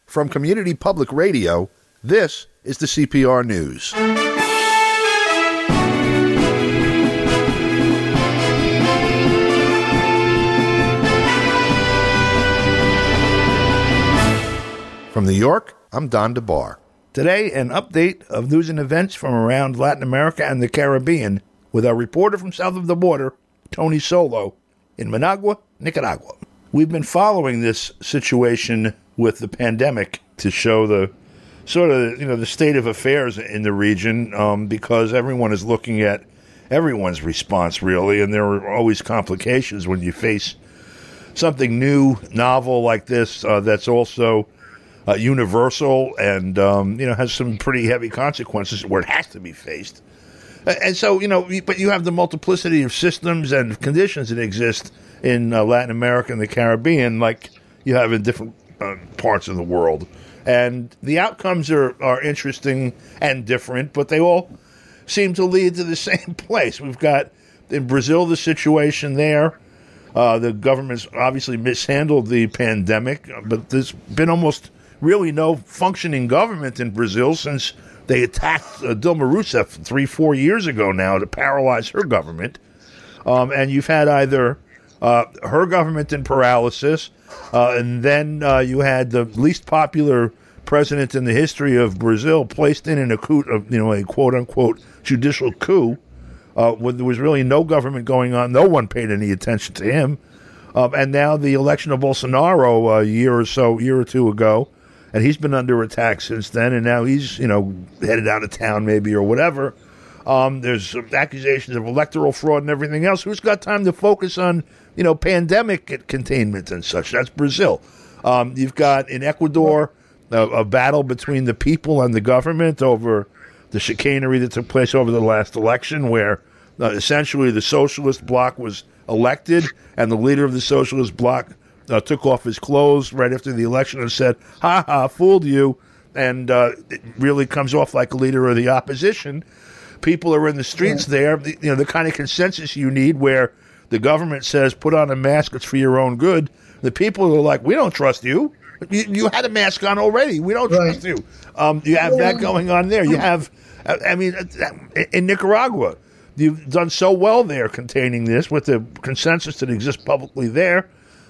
From Community Public Radio, this is the CPR News. From New York, I'm Don DeBar. Today, an update of news and events from around Latin America and the Caribbean with our reporter from south of the border, Tony Solo, in Managua, Nicaragua. We've been following this situation with the pandemic to show the sort of, the state of affairs in the region because everyone is looking at everyone's response, really, and there are always complications when you face something new, novel like this that's also universal and, has some pretty heavy consequences where it has to be faced. And so, but you have the multiplicity of systems and conditions that exist in Latin America and the Caribbean like you have in different parts of the world. And the outcomes are interesting and different, but they all seem to lead to the same place. We've got, in Brazil, the situation there. The government's obviously mishandled the pandemic, but there's been almost really no functioning government in Brazil since they attacked Dilma Rousseff 3-4 years ago now to paralyze her government. And you've had either her government in paralysis, and then you had the least popular president in the history of Brazil placed in a coup, a quote-unquote judicial coup. There was really no government going on. No one paid any attention to him. And now the election of Bolsonaro a year or two ago, and he's been under attack since then, and now he's, headed out of town maybe or whatever. There's accusations of electoral fraud and everything else. Who's got time to focus on, pandemic containment and such? That's Brazil. You've got in Ecuador a battle between the people and the government over the chicanery that took place over the last election, where essentially the socialist bloc was elected, and the leader of the socialist bloc took off his clothes right after the election and said, "Ha ha, fooled you," and it really comes off like a leader of the opposition. People are in the streets there, the kind of consensus you need where the government says, put on a mask, it's for your own good. The people are like, we don't trust you. You had a mask on already. We don't trust you. You have that going on there. You have, in Nicaragua, you've done so well there containing this with the consensus that exists publicly there.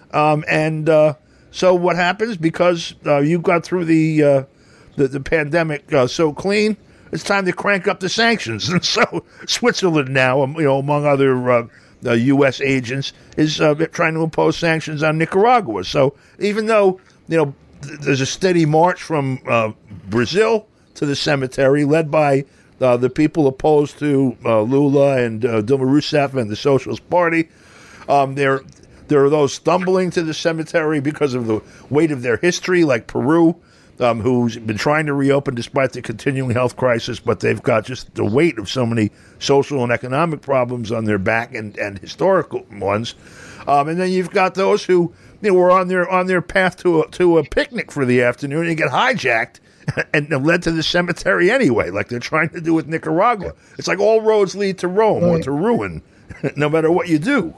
So what happens? Because you got through the pandemic so clean, it's time to crank up the sanctions. And so Switzerland now, among other U.S. agents, is trying to impose sanctions on Nicaragua. So even though, there's a steady march from Brazil to the cemetery led by the people opposed to Lula and Dilma Rousseff and the Socialist Party, there are those stumbling to the cemetery because of the weight of their history, like Peru, who's been trying to reopen despite the continuing health crisis, but they've got just the weight of so many social and economic problems on their back and historical ones. And then you've got those who were on their path to a picnic for the afternoon and get hijacked and led to the cemetery anyway, like they're trying to do with Nicaragua. It's like all roads lead to Rome or to ruin, no matter what you do.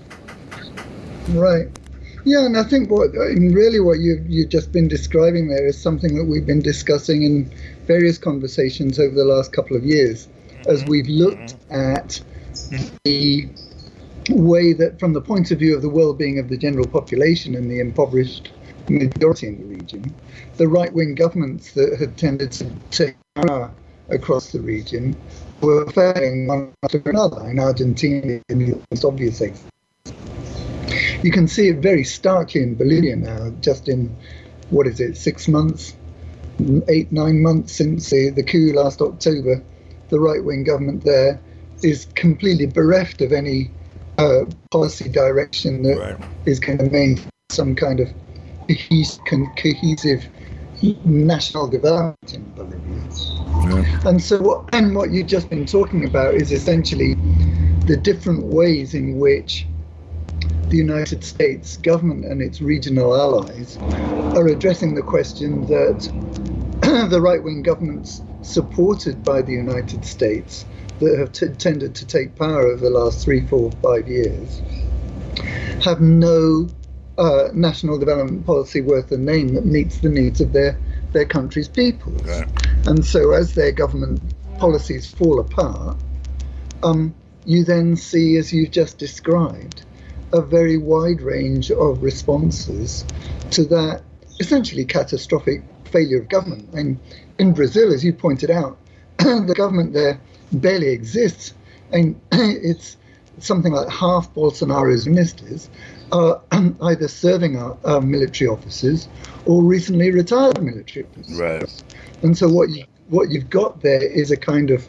Right. Yeah, and I think what you've just been describing there is something that we've been discussing in various conversations over the last couple of years, as we've looked at the way that, from the point of view of the well-being of the general population and the impoverished majority in the region, the right-wing governments that had tended to take power across the region were failing one after another. In Argentina, in the most obvious example. You can see it very starkly in Bolivia now, just in, 6 months, 8-9 months since the coup last October. The right-wing government there is completely bereft of any policy direction that is going to maintain some kind of cohesive national development in Bolivia. Yeah. And so what you've just been talking about is essentially the different ways in which the United States government and its regional allies are addressing the question that the right-wing governments supported by the United States that have tended to take power over the last 3, 4, 5 years have no national development policy worth a name that meets the needs of their country's peoples. Right. And so as their government policies fall apart, you then see, as you've just described, a very wide range of responses to that essentially catastrophic failure of government. And in Brazil, as you pointed out, the government there barely exists. And it's something like half Bolsonaro's ministers are either serving our military officers or recently retired military officers. Right. And so what you've got there is a kind of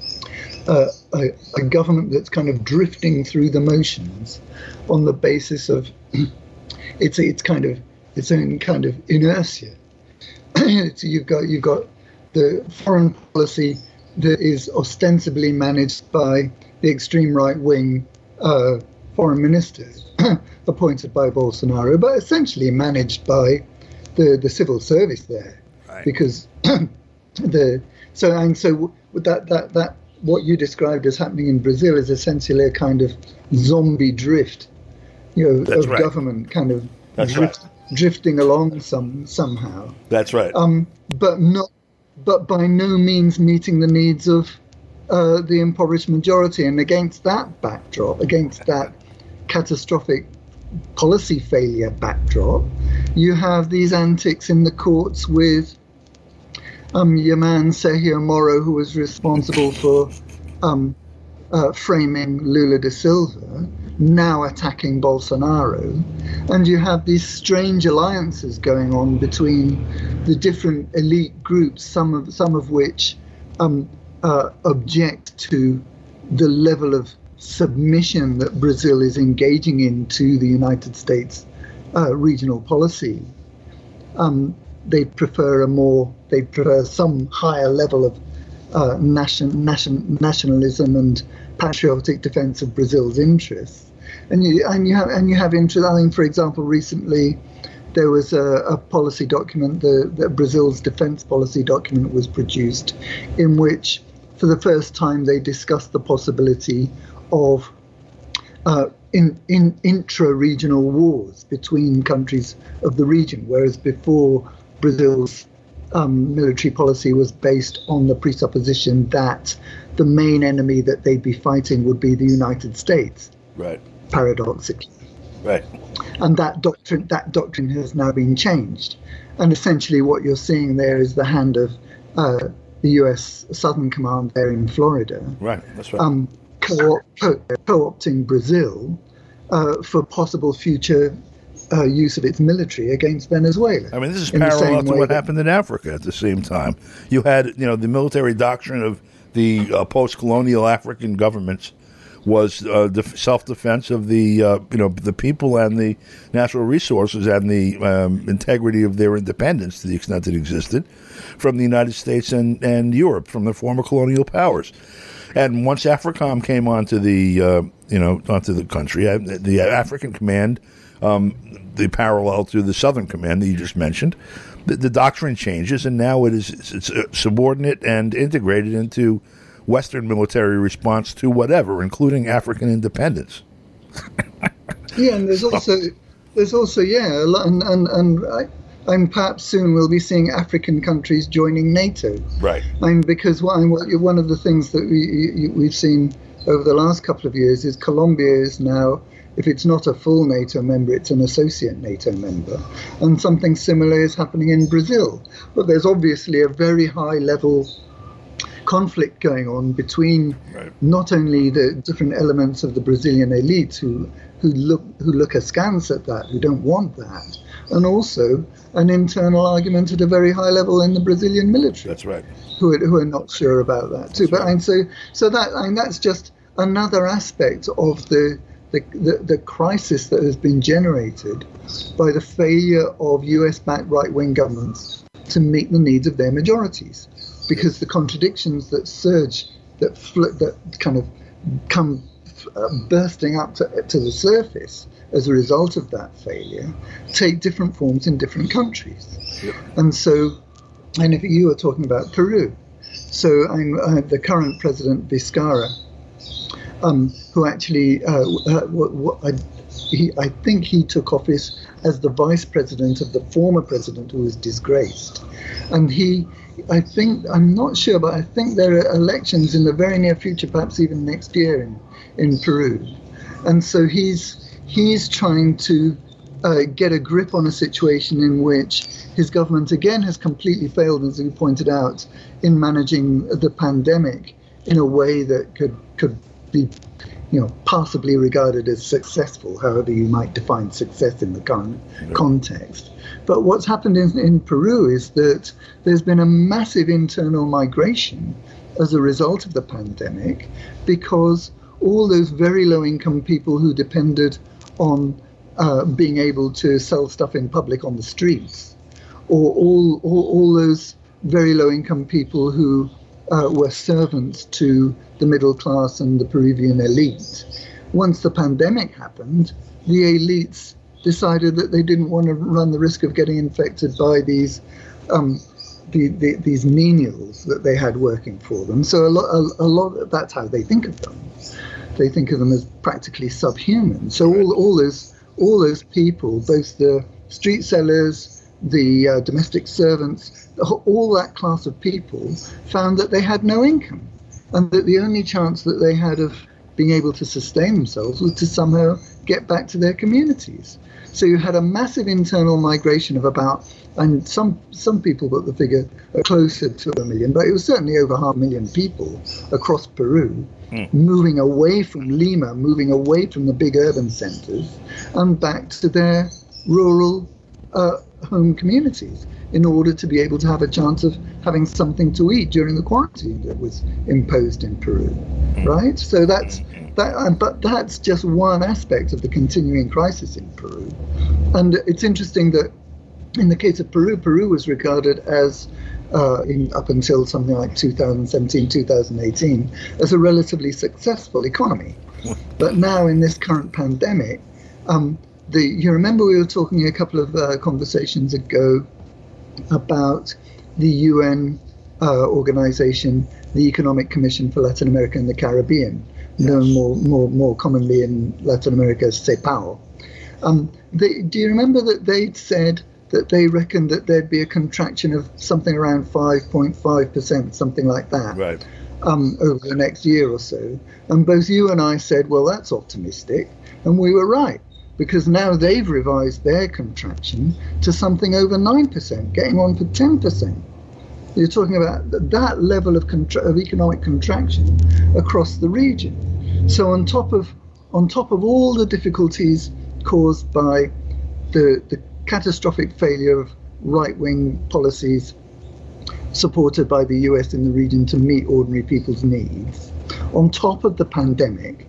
a government that's kind of drifting through the motions on the basis of its own kind of inertia. So you've got the foreign policy that is ostensibly managed by the extreme right wing foreign minister appointed by Bolsonaro, but essentially managed by the civil service there, right. Because so that what you described as happening in Brazil is essentially a kind of zombie drift, of right. government kind of drifting along somehow. That's right. But by no means meeting the needs of the impoverished majority. And against that backdrop, against that catastrophic policy failure backdrop, you have these antics in the courts with your man Sergio Moro, who was responsible for framing Lula da Silva, now attacking Bolsonaro. And you have these strange alliances going on between the different elite groups, some of which object to the level of submission that Brazil is engaging in to the United States regional policy. They prefer some higher level of nationalism and patriotic defense of Brazil's interests. And you have interest. I mean, for example, recently there was a policy document, the Brazil's defense policy document was produced, in which for the first time they discussed the possibility of in intra-regional wars between countries of the region, whereas before Brazil's military policy was based on the presupposition that the main enemy that they'd be fighting would be the United States. Right. Paradoxically. Right. And that doctrine has now been changed. And essentially what you're seeing there is the hand of the US Southern Command there in Florida. Right, that's right. Co-opting Brazil for possible future use of its military against Venezuela. I mean, this is parallel to what happened in Africa at the same time. You had, the military doctrine of the post-colonial African governments was self-defense of the the people and the natural resources and the integrity of their independence to the extent it existed from the United States and Europe, from the former colonial powers. And once AFRICOM came onto the onto the country, the African Command, the parallel to the Southern Command that you just mentioned, the doctrine changes, and now it's subordinate and integrated into Western military response to whatever, including African independence. Yeah, and there's also a lot, and perhaps soon we'll be seeing African countries joining NATO. Right. Because one of the things that we've seen over the last couple of years is Colombia is now, if it's not a full NATO member, it's an associate NATO member. And something similar is happening in Brazil. But there's obviously a very high level conflict going on between not only the different elements of the Brazilian elite who look askance at that, who don't want that, and also an internal argument at a very high level in the Brazilian military. That's right. Who are not sure about that too. But that's just another aspect of the crisis that has been generated by the failure of US-backed right-wing governments to meet the needs of their majorities. Because the contradictions that surge, that kind of come bursting up to the surface as a result of that failure, take different forms in different countries. Yep. And if you were talking about Peru, so the current president Vizcarra, who actually I think he took office as the vice president of the former president who was disgraced. And I'm not sure, but I think there are elections in the very near future, perhaps even next year in Peru. And so he's trying to get a grip on a situation in which his government again has completely failed, as you pointed out, in managing the pandemic in a way that could be, possibly regarded as successful, however you might define success in the current context. But what's happened in Peru is that there's been a massive internal migration as a result of the pandemic, because all those very low-income people who depended on being able to sell stuff in public on the streets, or all those very low-income people who were servants to the middle class and the Peruvian elite. Once the pandemic happened, the elites decided that they didn't want to run the risk of getting infected by these menials that they had working for them. So a lot that's how they think of them. They think of them as practically subhuman. So all those people, both the street sellers, the domestic servants, all that class of people found that they had no income, and that the only chance that they had of being able to sustain themselves was to somehow get back to their communities. So you had a massive internal migration of about, and some people put the figure closer to 1 million, but it was certainly over 500,000 people across Peru, moving away from Lima, moving away from the big urban centers, and back to their rural home communities in order to be able to have a chance of having something to eat during the quarantine that was imposed in Peru, right? So but that's just one aspect of the continuing crisis in Peru. And it's interesting that in the case of Peru, Peru was regarded as, up until something like 2017, 2018, as a relatively successful economy. But now in this current pandemic, you remember we were talking a couple of conversations ago about the UN organization, the Economic Commission for Latin America and the Caribbean, known more commonly in Latin America as CEPAL. Do you remember that they'd said that they reckoned that there'd be a contraction of something around 5.5%, something like that, right, over the next year or so? And both you and I said, well, that's optimistic. And we were right, because now they've revised their contraction to something over 9%, getting on for 10%. You're talking about that level of economic contraction across the region. So on top of all the difficulties caused by the catastrophic failure of right-wing policies supported by the US in the region to meet ordinary people's needs, on top of the pandemic,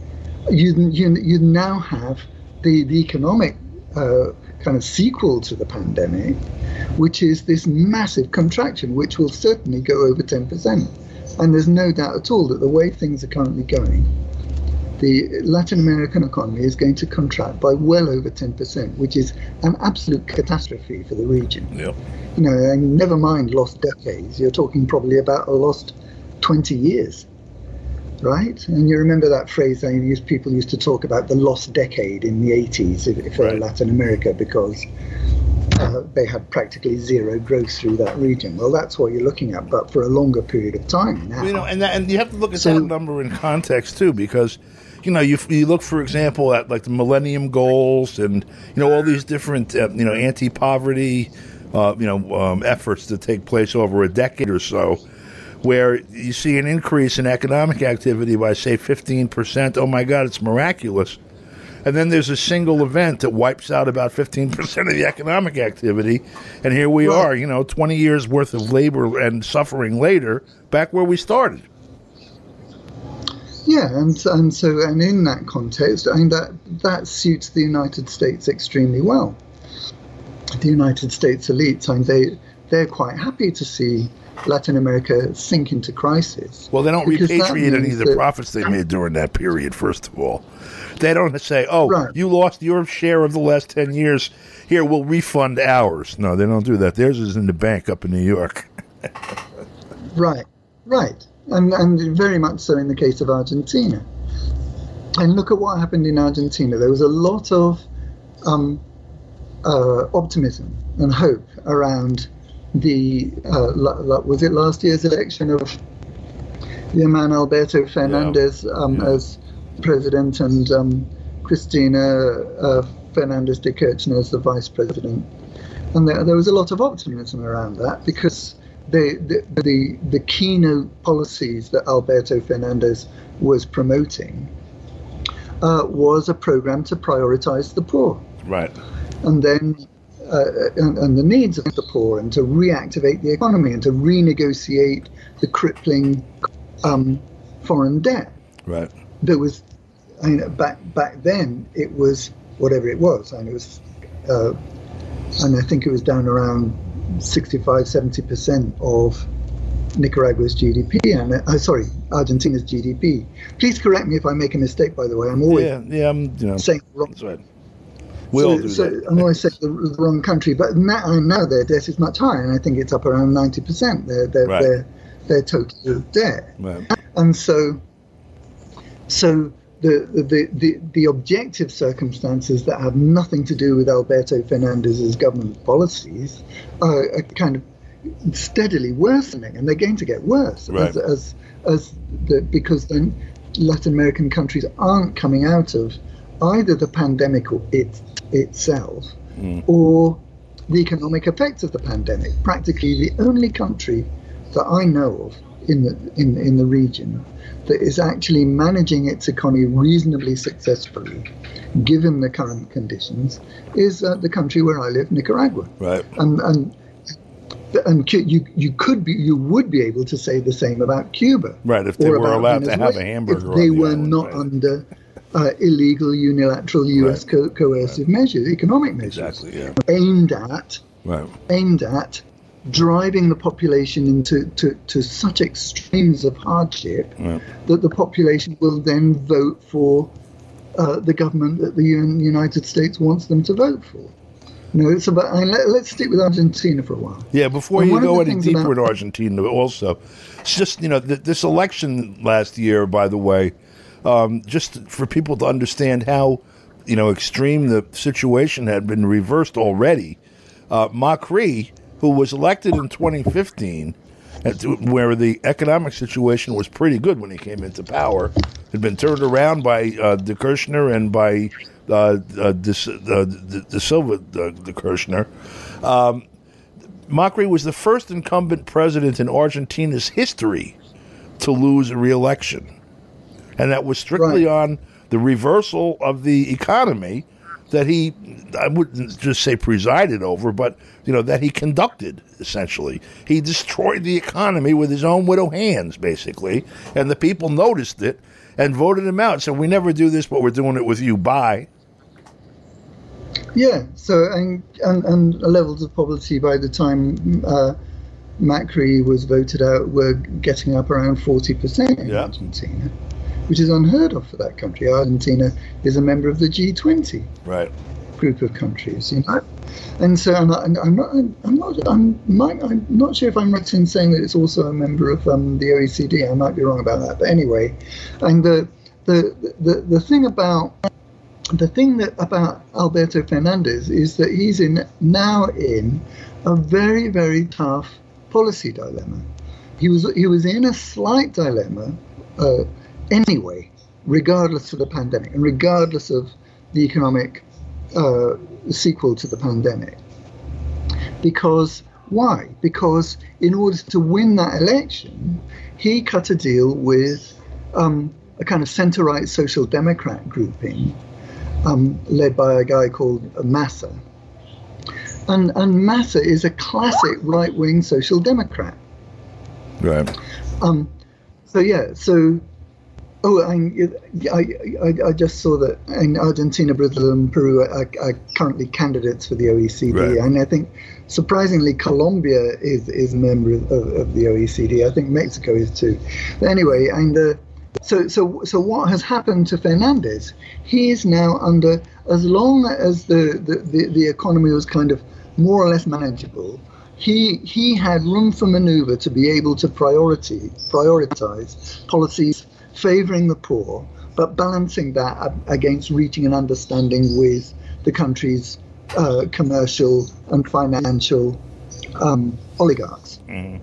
you now have the economic kind of sequel to the pandemic, which is this massive contraction, which will certainly go over 10%. And there's no doubt at all that the way things are currently going, the Latin American economy is going to contract by well over 10%, which is an absolute catastrophe for the region. Yep. And never mind lost decades. You're talking probably about a lost 20 years. Right? And you remember that phrase people used to talk about the lost decade in the 80s for Latin America, because they had practically zero growth through that region. Well, that's what you're looking at, but for a longer period of time now. And you have to look at that number in context too, because you look, for example, at like the Millennium Goals and all these different anti-poverty efforts that take place over a decade or so, where you see an increase in economic activity by, say, 15%. Oh, my God, it's miraculous. And then there's a single event that wipes out about 15% of the economic activity. And here we are, 20 years worth of labor and suffering later, back where we started. Yeah, and in that context, I mean, that suits the United States extremely well. The United States elites, I mean, they're quite happy to see Latin America sink into crisis. Well, they don't repatriate any of the profits they made during that period, first of all. They don't say, you lost your share of the last 10 years. Here, we'll refund ours. No, they don't do that. Theirs is in the bank up in New York. Right. And very much so in the case of Argentina. And look at what happened in Argentina. There was a lot of optimism and hope around the was it last year's election of the man Alberto Fernandez as president, and Cristina Fernandez de Kirchner as the vice president. And there was a lot of optimism around that, because the keynote policies that Alberto Fernandez was promoting was a program to prioritize the poor. Right. And then and the needs of the poor, and to reactivate the economy, and to renegotiate the crippling foreign debt. Right. There was, I mean, back then it was whatever it was, and it was, and I think it was down around 65-70% of Nicaragua's GDP, and sorry, Argentina's GDP. Please correct me if I make a mistake. By the way, I'm always saying the wrong. That's right. We all do that. I'm always saying the wrong country, but now their debt is much higher, and I think it's up around 90%. Their total debt, right. And so the objective circumstances that have nothing to do with Alberto Fernandez's government policies are kind of steadily worsening, and they're going to get worse, right. because then Latin American countries aren't coming out of either the pandemic itself or the economic effects of the pandemic. Practically the only country that I know of in the region that is actually managing its economy reasonably successfully, given the current conditions, is the country where I live, Nicaragua. Right. And you would be able to say the same about Cuba. Right, if they were allowed to have a hamburger. If they were not under illegal unilateral U.S. coercive measures, economic measures, aimed at driving the population into such extremes of hardship that the population will then vote for the government that the United States wants them to vote for. It's about. Let's stick with Argentina for a while. Yeah, before you go any deeper into Argentina, also, it's just this election last year, by the way, just for people to understand how extreme the situation had been reversed already. Macri, who was elected in 2015, where the economic situation was pretty good when he came into power, had been turned around by de Kirchner and by de Silva de Kirchner. Macri was the first incumbent president in Argentina's history to lose a re-election. And that was strictly on the reversal of the economy that he, I wouldn't just say presided over, but, that he conducted, essentially. He destroyed the economy with his own widow hands, basically, and the people noticed it and voted him out. So we never do this, but we're doing it with you. Bye. Yeah, so, and levels of poverty by the time Macri was voted out were getting up around 40% in Argentina, which is unheard of for that country. Argentina is a member of the G20 group of countries, and so I'm not sure if I'm right in saying that it's also a member of the OECD. I might be wrong about that, but anyway, and the thing about Alberto Fernandez is that he's now in a very, very tough policy dilemma. He was in a slight dilemma anyway, regardless of the pandemic and regardless of the economic sequel to the pandemic. Because why? Because in order to win that election, he cut a deal with a kind of center-right social democrat grouping led by a guy called Massa. And Massa is a classic right-wing social democrat. Right. I just saw that in Argentina, Brazil, and Peru are currently candidates for the OECD, and I think surprisingly Colombia is a member of the OECD. I think Mexico is too. But anyway, so what has happened to Fernandez? He is now under, as long as the economy was kind of more or less manageable, he had room for maneuver to be able to prioritize policies favoring the poor, but balancing that against reaching an understanding with the country's commercial and financial oligarchs.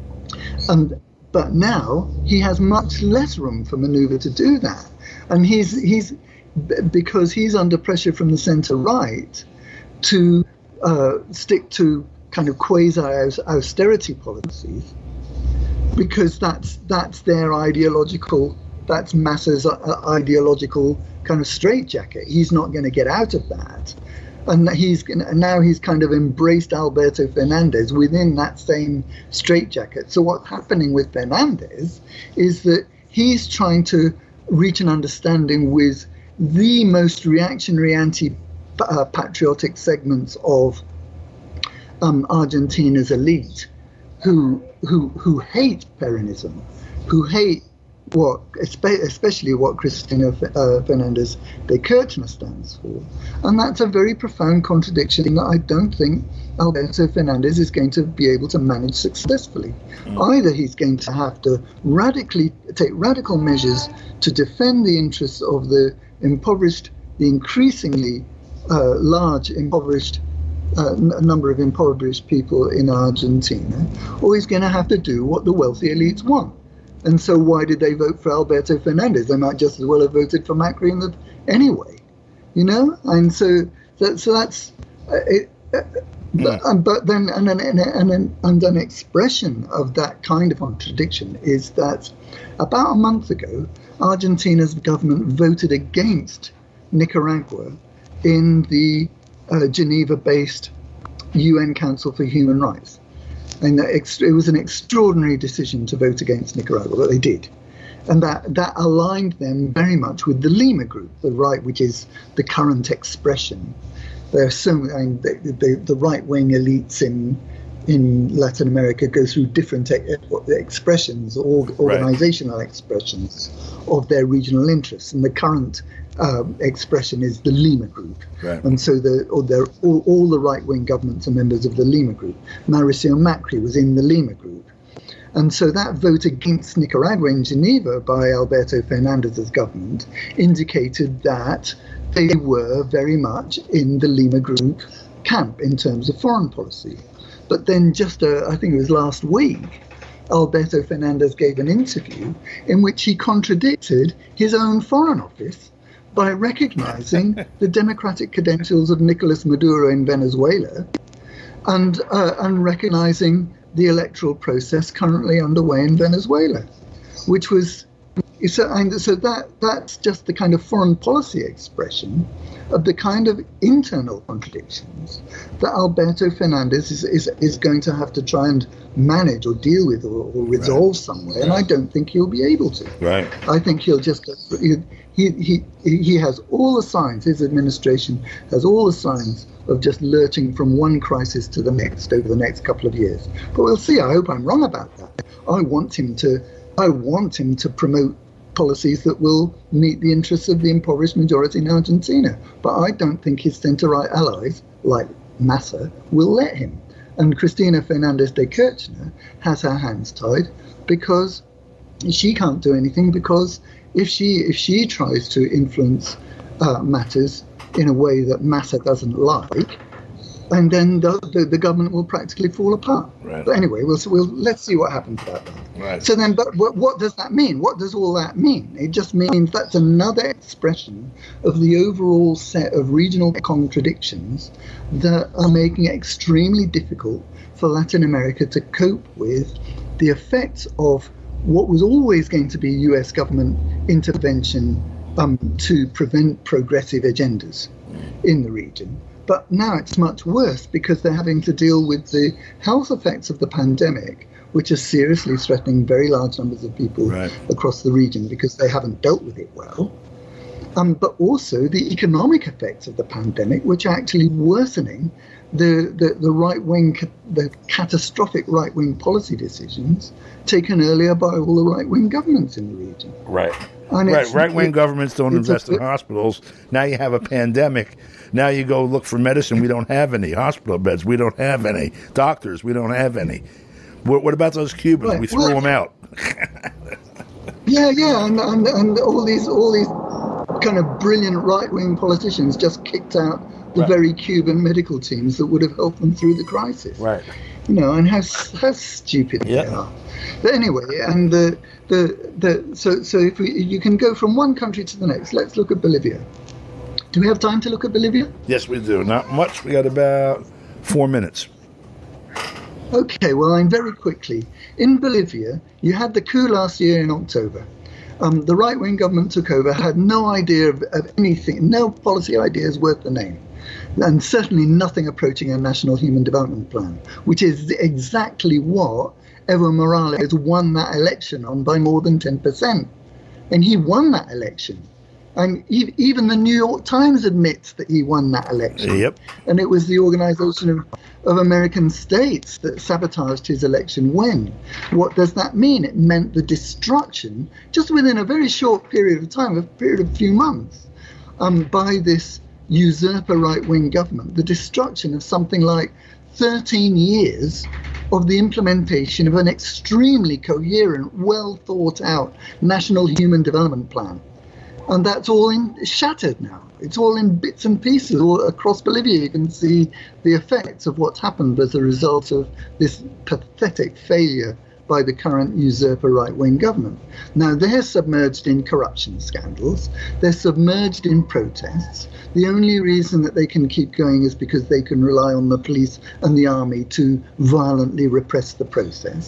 But now he has much less room for maneuver to do that, and he's because he's under pressure from the centre right to stick to kind of quasi austerity policies, because that's their ideological, that's Massa's ideological kind of straitjacket. He's not going to get out of that. And now he's kind of embraced Alberto Fernandez within that same straitjacket. So what's happening with Fernandez is that he's trying to reach an understanding with the most reactionary, anti-patriotic segments of Argentina's elite, who hate Peronism, who hate especially what Cristina Fernandez de Kirchner stands for. And that's a very profound contradiction that I don't think Alberto Fernandez is going to be able to manage successfully. Either he's going to have to take radical measures to defend the interests of the increasingly large impoverished number of impoverished people in Argentina, or he's going to have to do what the wealthy elites want. And so why did they vote for Alberto Fernandez? They might just as well have voted for Macri anyway, you know? And so that's it. But then an expression of that kind of contradiction is that about a month ago, Argentina's government voted against Nicaragua in the Geneva-based UN Council for Human Rights. And it was an extraordinary decision to vote against Nicaragua, but they did. And that aligned them very much with the Lima Group, the right, which is the current expression. There are the right-wing elites in Latin America go through different expressions, organizational expressions of their regional interests. And the current expression is the Lima Group. Right. And so all the right-wing governments are members of the Lima Group. Mauricio Macri was in the Lima Group. And so that vote against Nicaragua in Geneva by Alberto Fernandez's government indicated that they were very much in the Lima Group camp in terms of foreign policy. But then I think it was last week, Alberto Fernandez gave an interview in which he contradicted his own foreign office by recognizing the democratic credentials of Nicolas Maduro in Venezuela and recognizing the electoral process currently underway in Venezuela, which was that's just the kind of foreign policy expression of the kind of internal contradictions that Alberto Fernandez is going to have to try and manage or deal with or resolve somewhere, and I don't think he'll be able to. Right. I think he'll just he has all the signs. His administration has all the signs of just lurching from one crisis to the next over the next couple of years. But we'll see. I hope I'm wrong about that. I want him to promote policies that will meet the interests of the impoverished majority in Argentina. But I don't think his centre-right allies, like Massa, will let him. And Cristina Fernandez de Kirchner has her hands tied because she can't do anything, because if she tries to influence matters in a way that Massa doesn't like, and then the government will practically fall apart. Right. But anyway, let's see what happens about that. Right. So then, but what does that mean? What does all that mean? It just means that's another expression of the overall set of regional contradictions that are making it extremely difficult for Latin America to cope with the effects of what was always going to be US government intervention to prevent progressive agendas in the region. But now it's much worse because they're having to deal with the health effects of the pandemic, which are seriously threatening very large numbers of people across the region because they haven't dealt with it well. But also the economic effects of the pandemic, which are actually worsening the right-wing, the catastrophic right-wing policy decisions taken earlier by all the right-wing governments in the region. Right. Right-wing governments don't invest in hospitals. Now you have a pandemic. Now you go look for medicine. We don't have any hospital beds. We don't have any doctors. We don't have any. What about those Cubans? Right. We threw them out. Yeah, and all these kind of brilliant right-wing politicians just kicked out the very Cuban medical teams that would have helped them through the crisis. Right. And how stupid they are. But anyway, and so if you can go from one country to the next. Let's look at Bolivia. Do we have time to look at Bolivia? Yes, we do. Not much. We got about 4 minutes. Okay, well, I'm very quickly. In Bolivia, you had the coup last year in October. The right-wing government took over, had no idea of anything, no policy ideas worth the name, and certainly nothing approaching a national human development plan, which is exactly what Evo Morales won that election on by more than 10%. And he won that election. And even the New York Times admits that he won that election. Yep. And it was the Organization of American States that sabotaged his election win. What does that mean? It meant the destruction, just within a very short period of time, a period of a few months, by this usurper right-wing government, the destruction of something like 13 years of the implementation of an extremely coherent, well-thought-out national human development plan. And that's all shattered now. It's all in bits and pieces. All across Bolivia, you can see the effects of what's happened as a result of this pathetic failure by the current usurper right-wing government. Now, they're submerged in corruption scandals. They're submerged in protests. The only reason that they can keep going is because they can rely on the police and the army to violently repress the protests.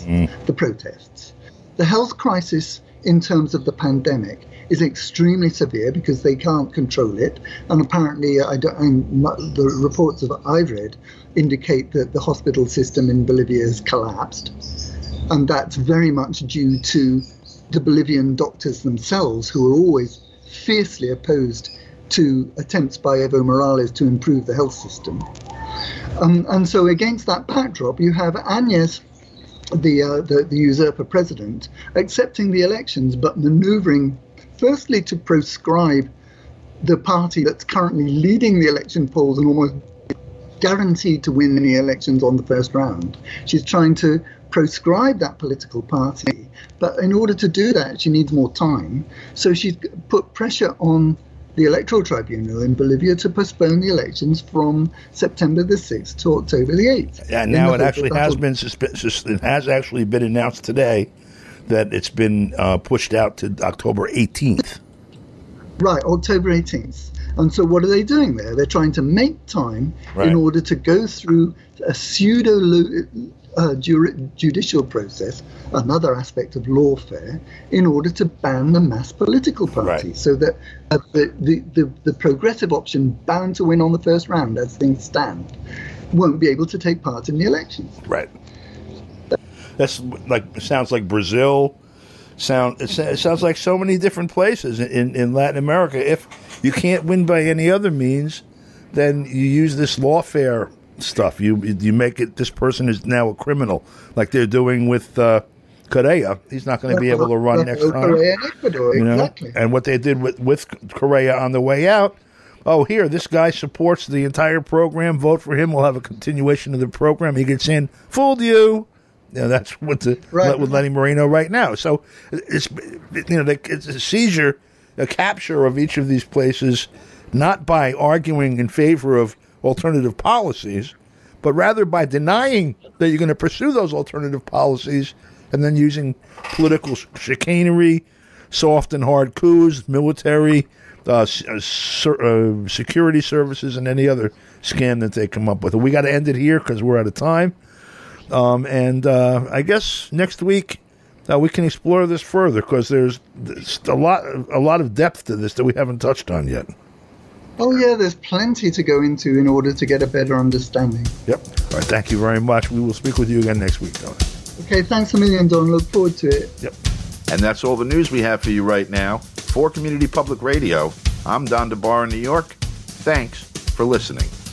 The health crisis in terms of the pandemic is extremely severe because they can't control it. And apparently, the reports that I've read indicate that the hospital system in Bolivia has collapsed. And that's very much due to the Bolivian doctors themselves, who are always fiercely opposed to attempts by Evo Morales to improve the health system. And so against that backdrop, you have Áñez, the usurper president, accepting the elections, but maneuvering firstly to proscribe the party that's currently leading the election polls and almost guaranteed to win the elections on the first round. She's trying to proscribe that political party, but in order to do that, she needs more time. So she's put pressure on the Electoral Tribunal in Bolivia to postpone the elections from September the 6th to October the 8th. Yeah, now it actually has been announced today that it's been pushed out to October 18th. Right, October 18th. And so what are they doing there? They're trying to make time in order to go through a judicial process, another aspect of lawfare, in order to ban the mass political party, so that the progressive option, bound to win on the first round as things stand, won't be able to take part in the elections. Right. Sounds like Brazil. It sounds like so many different places in Latin America. If you can't win by any other means, then you use this lawfare stuff. You make it. This person is now a criminal, like they're doing with Correa. He's not going to be able to run next time. Correa in Ecuador, exactly. And what they did with Correa on the way out. Oh, here, this guy supports the entire program. Vote for him. We'll have a continuation of the program. He gets in. Fooled you. That's what with Lenny Moreno right now. So it's a seizure, a capture of each of these places, not by arguing in favor of alternative policies, but rather by denying that you're going to pursue those alternative policies, and then using political chicanery, soft and hard coups, military, security services, and any other scam that they come up with. And we got to end it here because we're out of time. And I guess next week we can explore this further, because there's a lot of depth to this that we haven't touched on yet. Oh, yeah, there's plenty to go into in order to get a better understanding. Yep. All right, thank you very much. We will speak with you again next week, Don. Okay, thanks a million, Don. Look forward to it. Yep. And that's all the news we have for you right now. For Community Public Radio, I'm Don DeBar in New York. Thanks for listening.